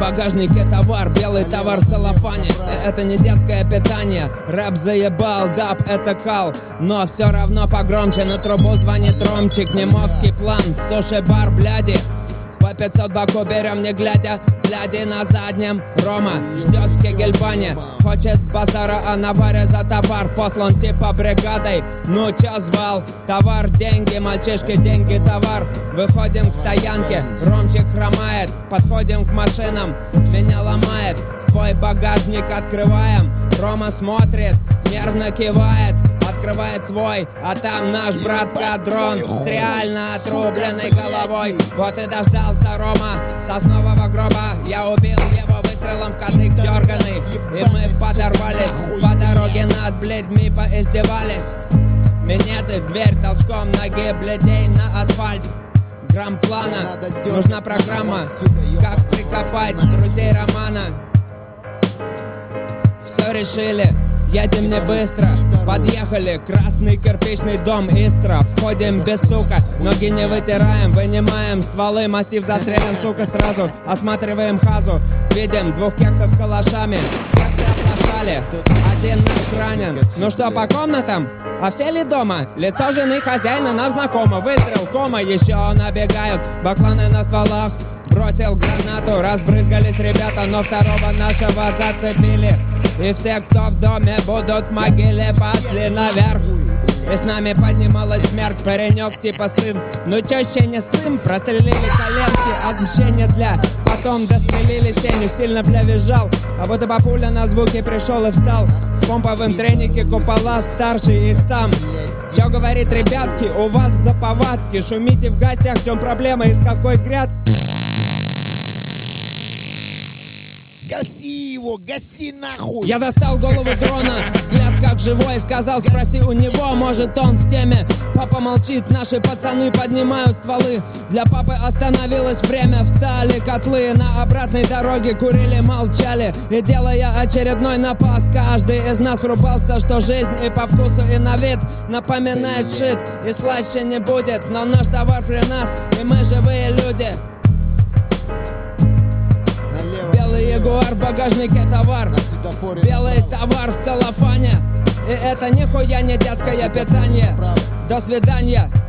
багажнике товар, белый товар в целлофане. Это не детское питание. Рэп заебал, даб это кал, но все равно погромче. На трубу звонит Ромчик, немовский план, суши-бар, бляди. По 500 баку берем не глядя, бляди на заднем. Рома ждет в Кегельбане, хочет с базара, а на баре за товар послан типа бригадой. Ну чё звал? Товар, деньги, мальчишки, деньги, товар. Выходим к стоянке, Ромчик хромает, подходим к машинам, меня ломает. Свой багажник открываем, Рома смотрит, нервно кивает. Открывает свой, а там наш брат-кадрон с реально отрубленной головой. Вот и дождался Рома соснового гроба. Я убил его выстрелом в кадык дерганый. И мы подорвались, по дороге над бледьми поиздевались. Минеты в дверь, толчком ноги бледей на асфальт. Грамм плана, нужна программа, как прикопать друзей Романа. Все решили, едем не быстро. Подъехали, красный кирпичный дом Истра. Входим без стука, ноги не вытираем. Вынимаем стволы, массив застрелен, сука, сразу. Осматриваем хазу, видим двух кексов с калашами. Кексы оплошали, один наш ранен. Ну что, по комнатам? А все ли дома? Лицо жены хозяина нам знакомо. Выстрел, кома, еще набегают бакланы на стволах. Бросил гранату, разбрызгались ребята, но второго нашего зацепили. И все, кто в доме, будут в могиле, пошли наверх. И с нами поднималась смерть, паренек типа сын. Ну чё, ще не сын, прострелили коленки, отмщение для. Потом дострелили сеню, сильно бля визжал. А вот и папуля на звуки пришел и встал. В помповом тренике купола старший и сам. Чё говорит, ребятки, у вас за повадки? Шумите в гостях, в чем проблема, из какой гряд? Гаси его, гаси нахуй! Я достал голову дрона, взгляд как живой, сказал, спроси у него, может он в теме. Папа молчит, наши пацаны поднимают стволы. Для папы остановилось время, встали котлы. На обратной дороге курили, молчали. И делая очередной напас, каждый из нас врубался, что жизнь и по вкусу, и на вид напоминает шит. И слаще не будет, но наш товар при нас, и мы живые люди. Белый ягуар в багажнике товар, белый товар в целлофане. И это нихуя не детское питание. До свидания.